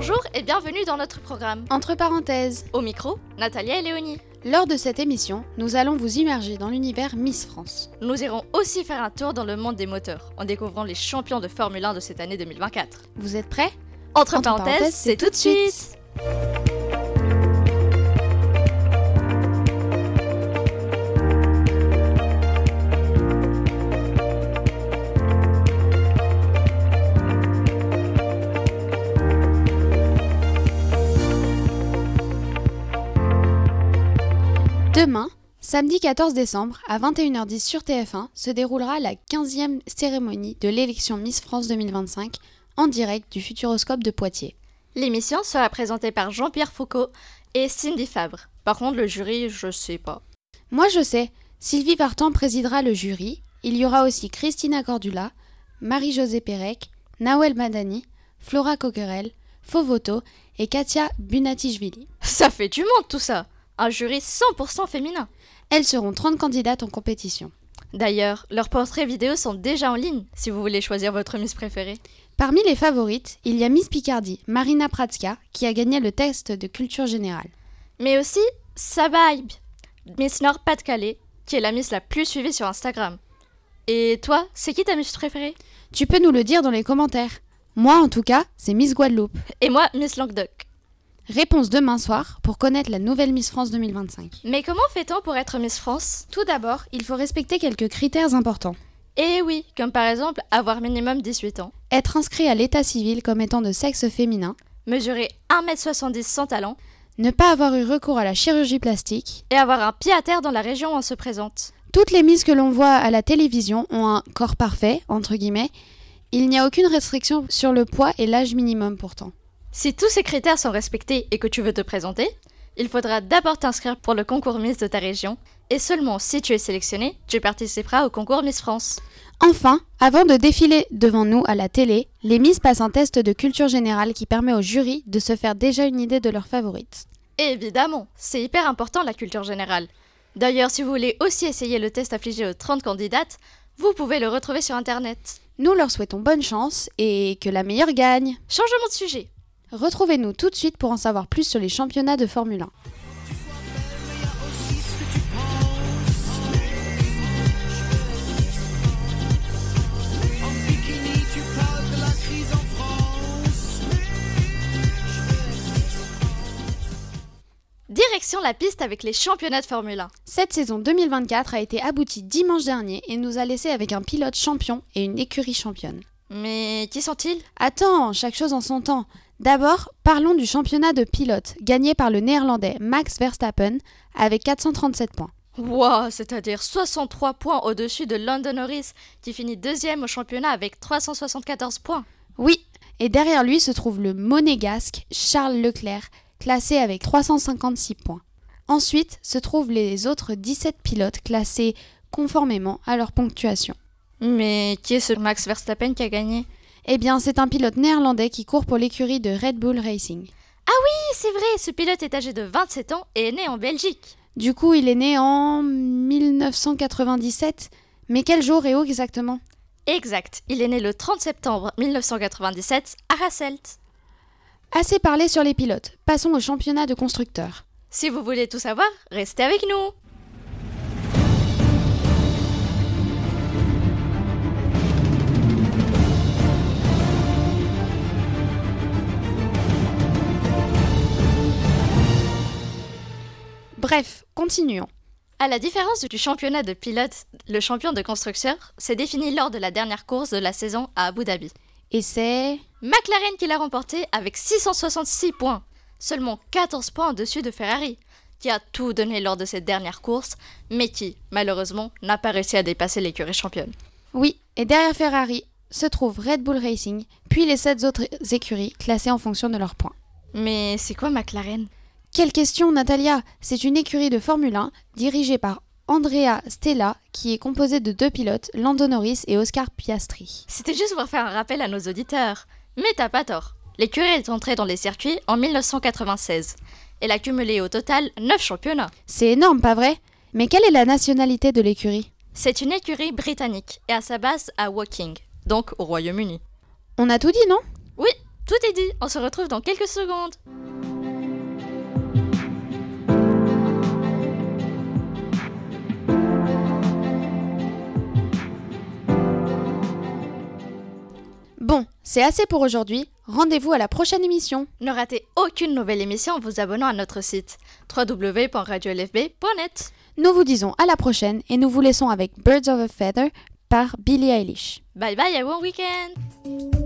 Bonjour et bienvenue dans notre programme. Entre parenthèses, Au micro, Natalia et Léonie. lors de cette émission, nous allons vous immerger dans l'univers Miss France. Nous irons aussi faire un tour dans le monde des moteurs, en découvrant les champions de Formule 1 de cette année 2024. Vous êtes prêts ? Entre parenthèses, c'est tout de suite. Demain, samedi 14 décembre, à 21h10 sur TF1, se déroulera la 15e cérémonie de l'élection Miss France 2025 en direct du Futuroscope de Poitiers. L'émission sera présentée par Jean-Pierre Foucault et Cindy Fabre. Par contre, le jury, je sais pas. Moi je sais, Sylvie Vartan présidera le jury, il y aura aussi Christina Cordula, Marie-Josée Pérec, Nawel Madani, Flora Coquerel, Fovoto et Katia Bunatichvili. Ça fait du monde tout ça. Un jury 100% féminin. Elles seront 30 candidates en compétition. D'ailleurs, leurs portraits vidéo sont déjà en ligne, si vous voulez choisir votre Miss préférée. Parmi les favorites, il y a Miss Picardie, Marina Pratska, qui a gagné le test de culture générale. Mais aussi Sabaïb, Miss Nord-Pas-de-Calais, qui est la Miss la plus suivie sur Instagram. Et toi, c'est qui ta Miss préférée ? Tu peux nous le dire dans les commentaires. Moi en tout cas, c'est Miss Guadeloupe. Et moi, Miss Languedoc. Réponse demain soir pour connaître la nouvelle Miss France 2025. Mais comment fait-on pour être Miss France ? Tout d'abord, il faut respecter quelques critères importants. Eh oui, comme par exemple avoir minimum 18 ans, Être inscrit à l'état civil comme étant de sexe féminin, mesurer 1m70 sans talent ne pas avoir eu recours à la chirurgie plastique. et avoir un pied à terre dans la région où on se présente. Toutes les Miss que l'on voit à la télévision ont un corps parfait, entre guillemets. Il n'y a aucune restriction sur le poids et l'âge minimum pourtant. Si tous ces critères sont respectés et que tu veux te présenter, il faudra d'abord t'inscrire pour le concours Miss de ta région, et seulement si tu es sélectionné, tu participeras au concours Miss France. Enfin, avant de défiler devant nous à la télé, les Miss passent un test de culture générale qui permet au jury de se faire déjà une idée de leur favorite. Et évidemment, c'est hyper important la culture générale. D'ailleurs, si vous voulez aussi essayer le test affligé aux 30 candidates, vous pouvez le retrouver sur internet. Nous leur souhaitons bonne chance et que la meilleure gagne. Changement de sujet. Retrouvez-nous tout de suite pour en savoir plus sur les championnats de Formule 1. Direction la piste avec les championnats de Formule 1. Cette saison 2024 a été aboutie dimanche dernier et nous a laissé avec un pilote champion et une écurie championne. Mais qui sont-ils ? Attends, chaque chose en son temps. D'abord, parlons du championnat de pilote, gagné par le néerlandais Max Verstappen avec 437 points. Wow, c'est-à-dire 63 points au-dessus de Lando Norris, qui finit deuxième au championnat avec 374 points. Oui, et derrière lui se trouve le monégasque Charles Leclerc, classé avec 356 points. Ensuite se trouvent les autres 17 pilotes classés conformément à leur ponctuation. Mais qui est ce Max Verstappen qui a gagné ? Eh bien, c'est un pilote néerlandais qui court pour l'écurie de Red Bull Racing. Oui, c'est vrai, ce pilote est âgé de 27 ans et est né en Belgique. Du coup, il est né en 1997. Mais quel jour et où exactement ? Exact, il est né le 30 septembre 1997 à Hasselt. Assez parlé sur les pilotes, passons au championnat de constructeurs. Si vous voulez tout savoir, restez avec nous. Bref, continuons. À la différence du championnat de pilotes, le champion de constructeurs s'est défini lors de la dernière course de la saison à Abu Dhabi. Et c'est... McLaren qui l'a remporté avec 666 points, seulement 14 points au-dessus de Ferrari, qui a tout donné lors de cette dernière course, mais qui, malheureusement, n'a pas réussi à dépasser l'écurie championne. Oui, et derrière Ferrari se trouve Red Bull Racing, puis les 7 autres écuries classées en fonction de leurs points. Mais c'est quoi McLaren ? Quelle question, Natalia ? C'est une écurie de Formule 1 dirigée par Andrea Stella, qui est composée de 2 pilotes, Lando Norris et Oscar Piastri. C'était juste pour faire un rappel à nos auditeurs. Mais t'as pas tort. L'écurie est entrée dans les circuits en 1996. Elle a cumulé au total 9 championnats. C'est énorme, pas vrai ? Mais quelle est la nationalité de l'écurie ? C'est une écurie britannique et à sa base à Woking, donc au Royaume-Uni. On a tout dit, non ? Oui, tout est dit, on se retrouve dans quelques secondes. Bon, c'est assez pour aujourd'hui. Rendez-vous à la prochaine émission. Ne ratez aucune nouvelle émission en vous abonnant à notre site www.radiolfb.net. Nous vous disons à la prochaine et nous vous laissons avec Birds of a Feather par Billie Eilish. Bye bye et bon week-end.